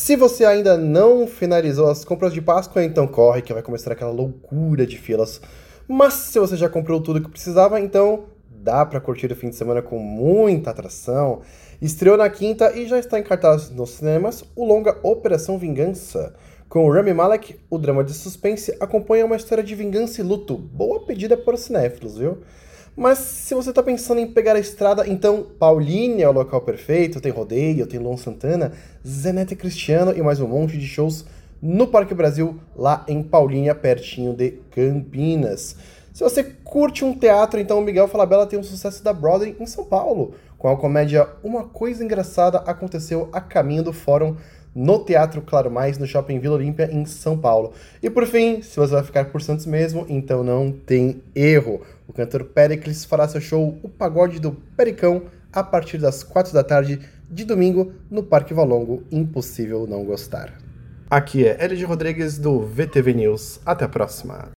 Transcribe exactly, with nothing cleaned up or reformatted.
Se você ainda não finalizou as compras de Páscoa, então corre que vai começar aquela loucura de filas. Mas se você já comprou tudo que precisava, então dá pra curtir o fim de semana com muita atração. Estreou na quinta e já está em cartaz nos cinemas o longa Operação Vingança. Com o Rami Malek, o drama de suspense acompanha uma história de vingança e luto. Boa pedida para os cinéfilos, viu? Mas se você tá pensando em pegar a estrada, então Paulínia é o local perfeito. Tem rodeio, tem Luan Santana, Zé Neto e Cristiano e mais um monte de shows no Parque Brasil, lá em Paulínia, pertinho de Campinas. Se você curte um teatro, então o Miguel Falabella tem um sucesso da Broadway em São Paulo, com a comédia Uma Coisa Engraçada Aconteceu a Caminho do Fórum, no Teatro Claro Mais, no Shopping Vila Olímpia, em São Paulo. E por fim, se você vai ficar por Santos mesmo, então não tem erro. O cantor Péricles fará seu show O Pagode do Pericão a partir das quatro da tarde de domingo no Parque Valongo. Impossível não gostar. Aqui é L G Rodrigues do V T V News. Até a próxima.